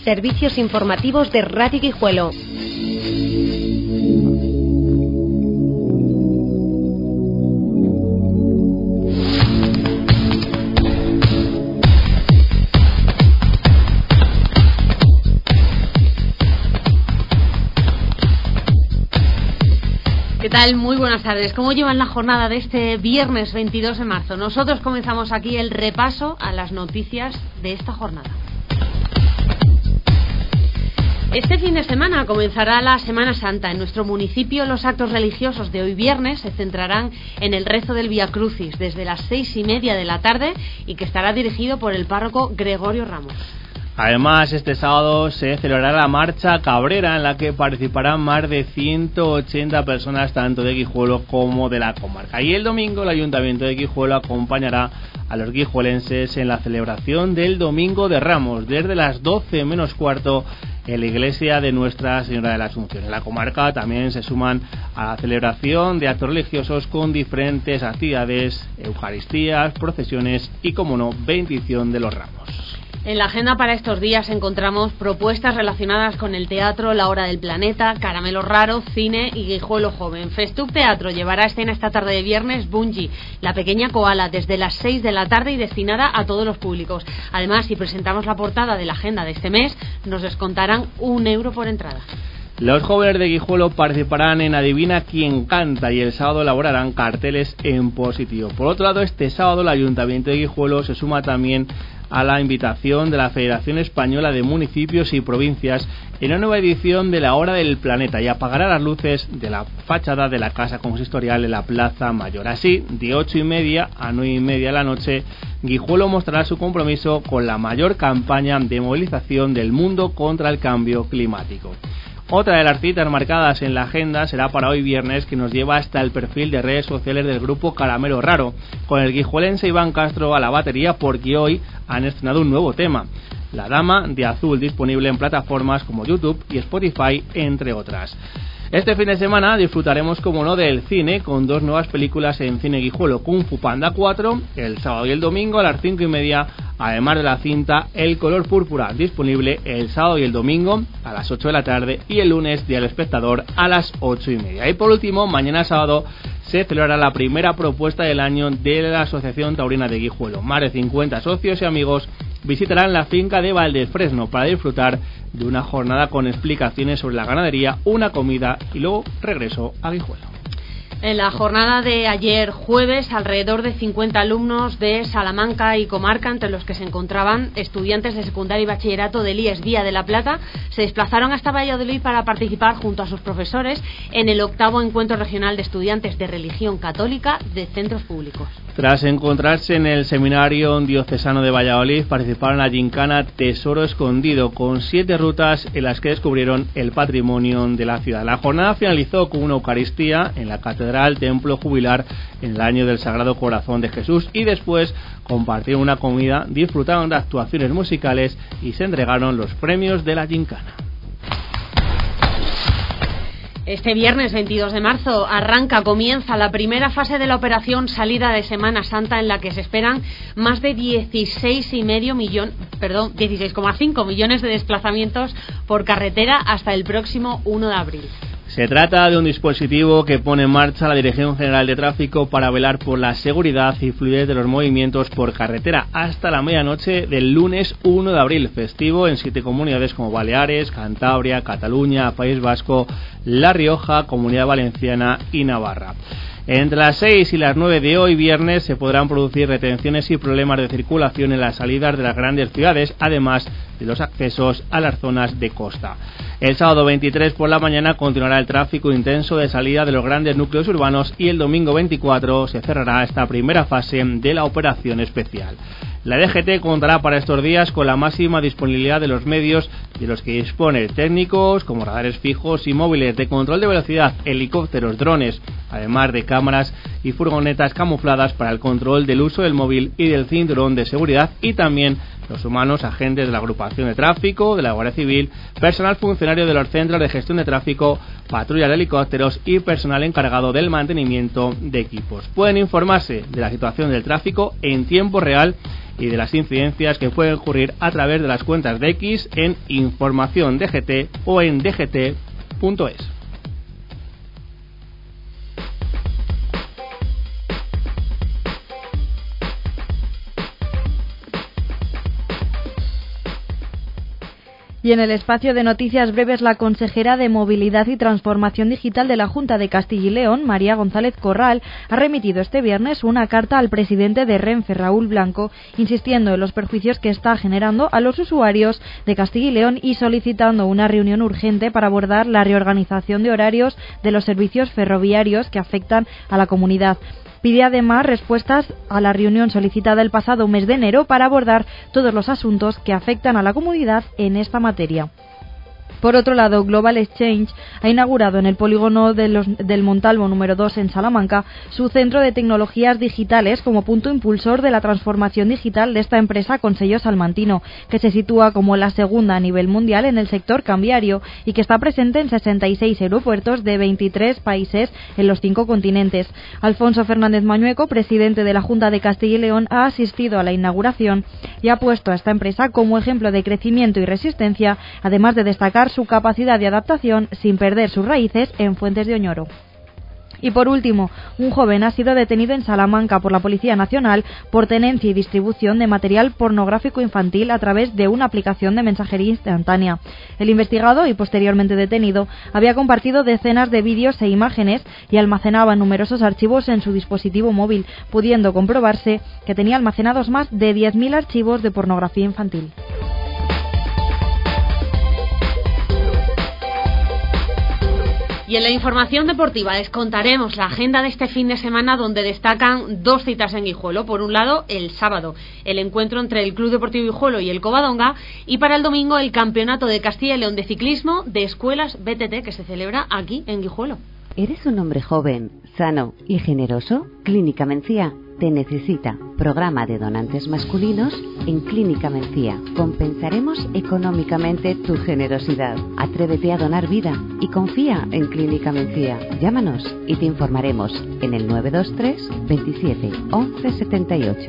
Servicios informativos de Radio Guijuelo. ¿Qué tal? Muy buenas tardes. ¿Cómo llevan la jornada de este viernes 22 de marzo? Nosotros comenzamos aquí el repaso a las noticias de esta jornada. Este fin de semana comenzará la Semana Santa. En nuestro municipio los actos religiosos de hoy viernes se centrarán en el rezo del Vía Crucis desde las 6:30 de la tarde y que estará dirigido por el párroco Gregorio Ramos. Además, este sábado se celebrará la Marcha Cabrera, en la que participarán más de 180 personas, tanto de Guijuelo como de la comarca. Y el domingo el Ayuntamiento de Guijuelo acompañará a los guijuelenses en la celebración del Domingo de Ramos, desde las 12 menos cuarto en la iglesia de Nuestra Señora de la Asunción. En la comarca también se suman a la celebración de actos religiosos con diferentes actividades, eucaristías, procesiones y, como no, bendición de los ramos. En la agenda para estos días encontramos propuestas relacionadas con el teatro La Hora del Planeta, Caramelo Raro, cine y Guijuelo Joven. Festuc Teatro llevará a escena esta tarde de viernes Bungie, La Pequeña Koala, desde las 6 de la tarde y destinada a todos los públicos. Además, si presentamos la portada de la agenda de este mes, nos descontarán €1 por entrada. Los jóvenes de Guijuelo participarán en Adivina quién canta y el sábado elaborarán carteles en positivo. Por otro lado, este sábado el Ayuntamiento de Guijuelo se suma también a la invitación de la Federación Española de Municipios y Provincias en una nueva edición de La Hora del Planeta y apagará las luces de la fachada de la Casa Consistorial en la Plaza Mayor. Así, de 8:30 a 9:30 de la noche, Guijuelo mostrará su compromiso con la mayor campaña de movilización del mundo contra el cambio climático. Otra de las citas marcadas en la agenda será para hoy viernes, que nos lleva hasta el perfil de redes sociales del grupo Caramelo Raro, con el guijuelense Iván Castro a la batería, porque hoy han estrenado un nuevo tema, La Dama de Azul, disponible en plataformas como YouTube y Spotify, entre otras. Este fin de semana disfrutaremos, como no, del cine, con dos nuevas películas en Cine Guijuelo: Kung Fu Panda 4, el sábado y el domingo a las 5:30, además de la cinta El Color Púrpura, disponible el sábado y el domingo a las 8 de la tarde y el lunes Día del Espectador a las 8:30. Y por último, mañana sábado se celebrará la primera propuesta del año de la Asociación Taurina de Guijuelo. Más de 50 socios y amigos visitarán la finca de Valdefresno para disfrutar de una jornada con explicaciones sobre la ganadería, una comida y luego regreso a Guijuelo. En la jornada de ayer jueves, alrededor de 50 alumnos de Salamanca y comarca, entre los que se encontraban estudiantes de secundaria y bachillerato del IES Vía de la Plata, se desplazaron hasta Valladolid para participar junto a sus profesores en el 8º Encuentro Regional de Estudiantes de Religión Católica de Centros Públicos. Tras encontrarse en el Seminario Diocesano de Valladolid, participaron en la gincana Tesoro Escondido, con 7 rutas en las que descubrieron el patrimonio de la ciudad. La jornada finalizó con una Eucaristía en la Catedral Templo Jubilar en el año del Sagrado Corazón de Jesús, y después compartieron una comida, disfrutaron de actuaciones musicales y se entregaron los premios de la gincana. Este viernes 22 de marzo comienza la primera fase de la operación Salida de Semana Santa, en la que se esperan más de 16,5 millones de desplazamientos por carretera hasta el próximo 1 de abril. Se trata de un dispositivo que pone en marcha la Dirección General de Tráfico para velar por la seguridad y fluidez de los movimientos por carretera hasta la medianoche del lunes 1 de abril, festivo en 7 comunidades como Baleares, Cantabria, Cataluña, País Vasco, La Rioja, Comunidad Valenciana y Navarra. Entre las 6 y las 9 de hoy viernes se podrán producir retenciones y problemas de circulación en las salidas de las grandes ciudades, además de los accesos a las zonas de costa. El sábado 23 por la mañana continuará el tráfico intenso de salida de los grandes núcleos urbanos y el domingo 24 se cerrará esta primera fase de la operación especial. La DGT contará para estos días con la máxima disponibilidad de los medios de los que dispone, técnicos como radares fijos y móviles de control de velocidad, helicópteros, drones, además de cámaras y furgonetas camufladas para el control del uso del móvil y del cinturón de seguridad, y también los humanos, agentes de la agrupación de tráfico, de la Guardia Civil, personal funcionario de los centros de gestión de tráfico, patrullas de helicópteros y personal encargado del mantenimiento de equipos. Pueden informarse de la situación del tráfico en tiempo real y de las incidencias que pueden ocurrir a través de las cuentas de X en Información DGT o en dgt.es. Y en el espacio de noticias breves, la consejera de Movilidad y Transformación Digital de la Junta de Castilla y León, María González Corral, ha remitido este viernes una carta al presidente de Renfe, Raúl Blanco, insistiendo en los perjuicios que está generando a los usuarios de Castilla y León y solicitando una reunión urgente para abordar la reorganización de horarios de los servicios ferroviarios que afectan a la comunidad. Pide además respuestas a la reunión solicitada el pasado mes de enero para abordar todos los asuntos que afectan a la comunidad en esta materia. Por otro lado, Global Exchange ha inaugurado en el polígono del Montalvo número 2 en Salamanca su centro de tecnologías digitales como punto impulsor de la transformación digital de esta empresa con sello salmantino, que se sitúa como la segunda a nivel mundial en el sector cambiario y que está presente en 66 aeropuertos de 23 países en los 5 continentes. Alfonso Fernández Mañueco, presidente de la Junta de Castilla y León, ha asistido a la inauguración y ha puesto a esta empresa como ejemplo de crecimiento y resistencia, además de destacar su capacidad de adaptación sin perder sus raíces en Fuentes de Oñoro. Y por último, un joven ha sido detenido en Salamanca por la Policía Nacional por tenencia y distribución de material pornográfico infantil a través de una aplicación de mensajería instantánea. El investigado y posteriormente detenido había compartido decenas de vídeos e imágenes y almacenaba numerosos archivos en su dispositivo móvil, pudiendo comprobarse que tenía almacenados más de 10.000 archivos de pornografía infantil. Y en la información deportiva les contaremos la agenda de este fin de semana, donde destacan 2 citas en Guijuelo. Por un lado, el sábado, el encuentro entre el Club Deportivo Guijuelo y el Covadonga, y para el domingo el Campeonato de Castilla y León de Ciclismo de Escuelas BTT, que se celebra aquí en Guijuelo. ¿Eres un hombre joven, sano y generoso? Clínica Mencía te necesita. Programa de donantes masculinos en Clínica Mencía. Compensaremos económicamente tu generosidad. Atrévete a donar vida y confía en Clínica Mencía. Llámanos y te informaremos en el 923 27 11 78.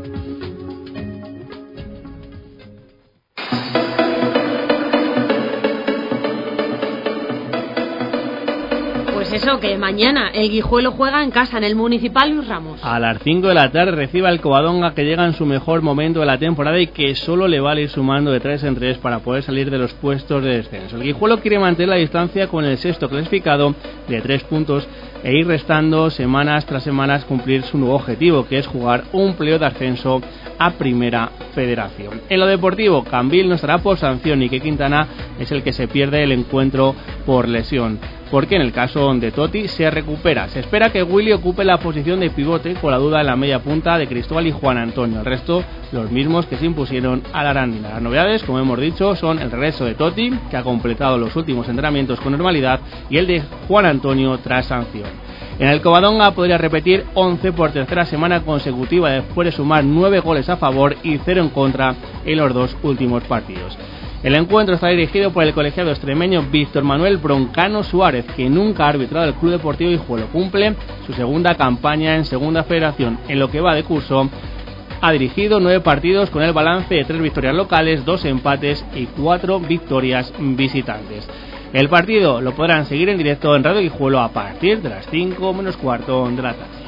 Eso, que mañana el Guijuelo juega en casa, en el Municipal Luis Ramos. A las 5 de la tarde recibe al Covadonga, que llega en su mejor momento de la temporada y que solo le vale ir sumando de 3 en 3 para poder salir de los puestos de descenso. El Guijuelo quiere mantener la distancia con el sexto clasificado de 3 puntos e ir restando semanas tras semanas cumplir su nuevo objetivo, que es jugar un playoff de ascenso a Primera Federación. En lo deportivo, Cambil no estará por sanción y que Quintana es el que se pierde el encuentro por lesión, porque en el caso de Totti se recupera. Se espera que Willy ocupe la posición de pivote con la duda en la media punta de Cristóbal y Juan Antonio. El resto, los mismos que se impusieron a la Arandina. Las novedades, como hemos dicho, son el regreso de Totti, que ha completado los últimos entrenamientos con normalidad, y el de Juan Antonio tras sanción. En el Covadonga podría repetir 11 por tercera semana consecutiva después de sumar 9 goles a favor y 0 en contra en los 2 últimos partidos. El encuentro está dirigido por el colegiado extremeño Víctor Manuel Broncano Suárez, que nunca ha arbitrado el Club Deportivo Guijuelo. Cumple su segunda campaña en Segunda Federación. En lo que va de curso, ha dirigido 9 partidos con el balance de 3 victorias locales, 2 empates y 4 victorias visitantes. El partido lo podrán seguir en directo en Radio Guijuelo a partir de las 5 menos cuarto de la tarde.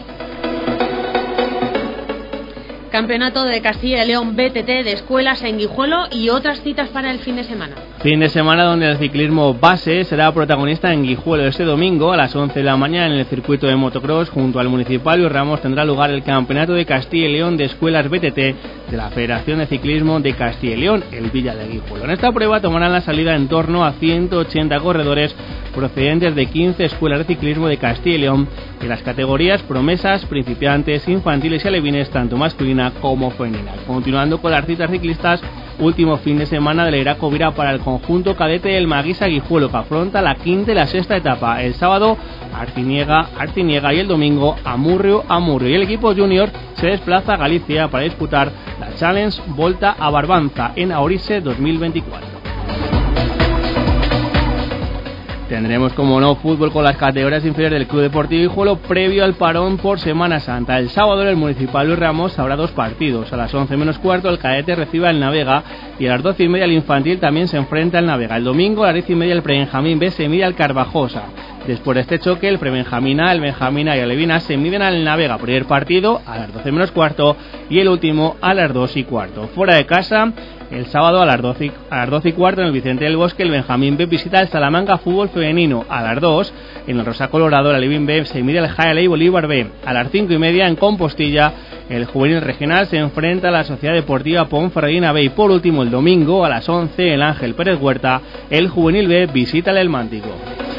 Campeonato de Castilla y León BTT de escuelas en Guijuelo y otras citas para el fin de semana. Fin de semana donde el ciclismo base será protagonista en Guijuelo. Este domingo a las 11 de la mañana en el circuito de motocross junto al Municipal Luis Ramos tendrá lugar el Campeonato de Castilla y León de escuelas BTT de la Federación de Ciclismo de Castilla y León, el Villa de Guijuelo. En esta prueba tomarán la salida en torno a 180 corredores procedentes de 15 escuelas de ciclismo de Castilla y León en las categorías promesas, principiantes, infantiles y alevines, tanto masculina como femenina. Continuando con las citas ciclistas, último fin de semana de la Iracovira para el conjunto cadete del Maguisa Guijuelo, que afronta la quinta y la sexta etapa. El sábado Arciniega y el domingo Amurrio. Y el equipo junior se desplaza a Galicia para disputar la Challenge Volta a Barbanza en Aorise 2024. Tendremos, como no, fútbol con las categorías inferiores del Club Deportivo Guijuelo previo al parón por Semana Santa. El sábado en el Municipal Luis Ramos habrá dos partidos. A las 11 menos cuarto el cadete recibe al Navega y a las 12 y media el infantil también se enfrenta al Navega. El domingo a las 10 y media el Prebenjamín B se mide al Carvajosa. Después de este choque el Prebenjamín A, el Benjamín A y el Levina se miden al Navega. Primer partido a las 12 menos cuarto y el último a las 2 y cuarto. Fuera de casa, el sábado a las 12 y cuarto en el Vicente del Bosque el Benjamín B visita el Salamanca Fútbol Femenino. A las 2 en el Rosa Colorado el Alevín B se mide al Jaeley Bolívar B. A las 5 y media en Compostilla el Juvenil Regional se enfrenta a la Sociedad Deportiva Ponferradina B. Y por último el domingo a las 11 el Ángel Pérez Huerta el Juvenil B visita el Elmántico.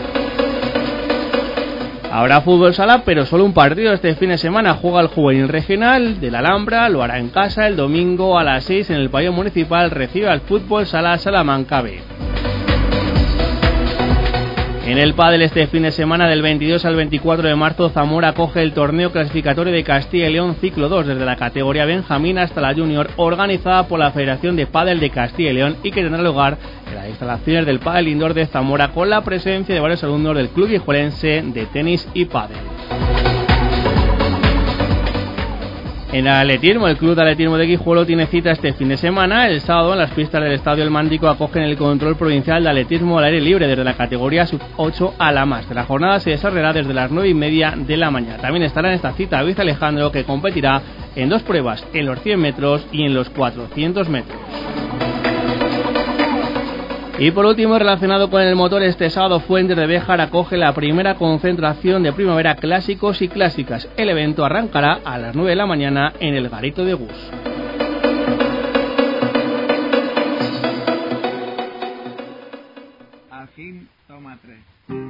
Habrá fútbol sala, pero solo un partido este fin de semana. Juega el Juvenil Regional de la Alhambra, lo hará en casa el domingo a las 6 en el pabellón municipal, recibe al fútbol sala Salamanca B. En el pádel este fin de semana del 22 al 24 de marzo Zamora acoge el torneo clasificatorio de Castilla y León Ciclo 2 desde la categoría Benjamín hasta la Junior, organizada por la Federación de Pádel de Castilla y León y que tendrá lugar en las instalaciones del Pádel Indoor de Zamora con la presencia de varios alumnos del Club Guijuelense de tenis y pádel. En el atletismo, el Club de Atletismo de Guijuelo tiene cita este fin de semana. El sábado en las pistas del Estadio El Mántico acogen el control provincial de atletismo al aire libre desde la categoría sub-8 a la máster. La jornada se desarrollará desde las 9 y media de la mañana. También estará en esta cita David Alejandro, que competirá en dos pruebas, en los 100 metros y en los 400 metros. Y por último, relacionado con el motor, este sábado Fuentes de Béjar acoge la primera concentración de primavera clásicos y clásicas. El evento arrancará a las 9 de la mañana en el Garito de Gus. Ajín, toma 3.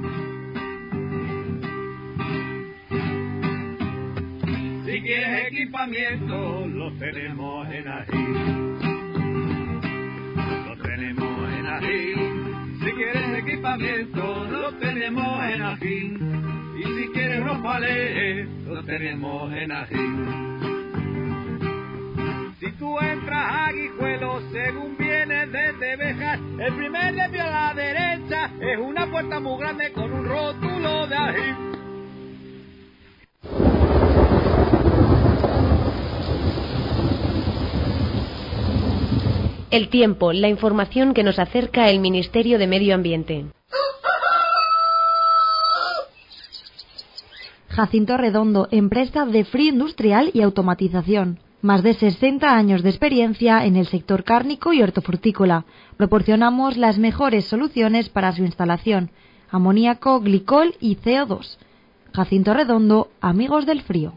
Si quieres equipamiento, lo tenemos en Ajín. Si quieres equipamiento, lo tenemos en Ajín. Y si quieres unos palés, lo tenemos en Ajín. Si tú entras a Guijuelo, según vienes desde Béjar, el primer desvío a la derecha es una puerta muy grande con un rótulo de Ajín. El tiempo, la información que nos acerca el Ministerio de Medio Ambiente. Jacinto Redondo, empresa de frío industrial y automatización. Más de 60 años de experiencia en el sector cárnico y hortofrutícola. Proporcionamos las mejores soluciones para su instalación. Amoníaco, glicol y CO2. Jacinto Redondo, amigos del frío.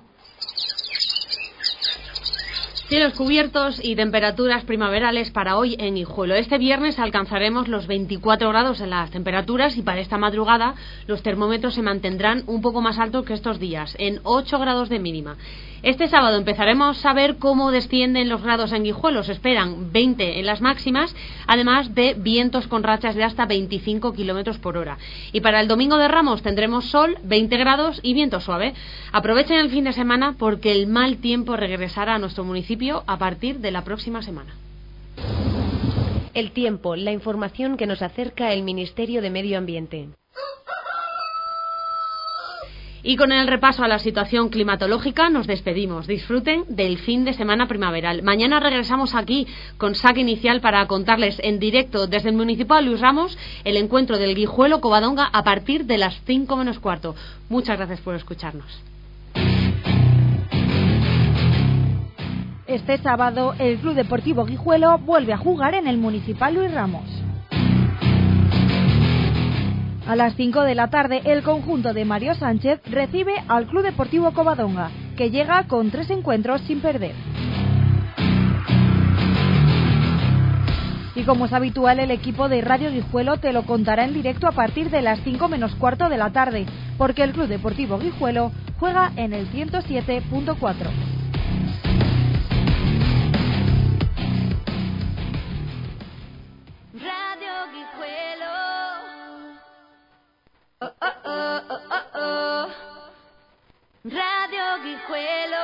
Cielos cubiertos y temperaturas primaverales para hoy en Guijuelo. Este viernes alcanzaremos los 24 grados en las temperaturas y para esta madrugada los termómetros se mantendrán un poco más altos que estos días, en 8 grados de mínima. Este sábado empezaremos a ver cómo descienden los grados en Guijuelo. Se esperan 20 en las máximas, además de vientos con rachas de hasta 25 kilómetros por hora. Y para el domingo de Ramos tendremos sol, 20 grados y viento suave. Aprovechen el fin de semana porque el mal tiempo regresará a nuestro municipio a partir de la próxima semana. El tiempo, la información que nos acerca el Ministerio de Medio Ambiente. Y con el repaso a la situación climatológica nos despedimos. Disfruten del fin de semana primaveral. Mañana regresamos aquí con saque inicial para contarles en directo desde el Municipal Luis Ramos el encuentro del Guijuelo Covadonga a partir de las 5 menos cuarto. Muchas gracias por escucharnos. Este sábado el Club Deportivo Guijuelo vuelve a jugar en el Municipal Luis Ramos. A las 5 de la tarde, el conjunto de Mario Sánchez recibe al Club Deportivo Covadonga, que llega con 3 encuentros sin perder. Y como es habitual, el equipo de Radio Guijuelo te lo contará en directo a partir de las 5 menos cuarto de la tarde, porque el Club Deportivo Guijuelo juega en el 107.4. Radio Guijuelo. Oh, oh, oh, oh, oh, oh. Radio Guijuelo.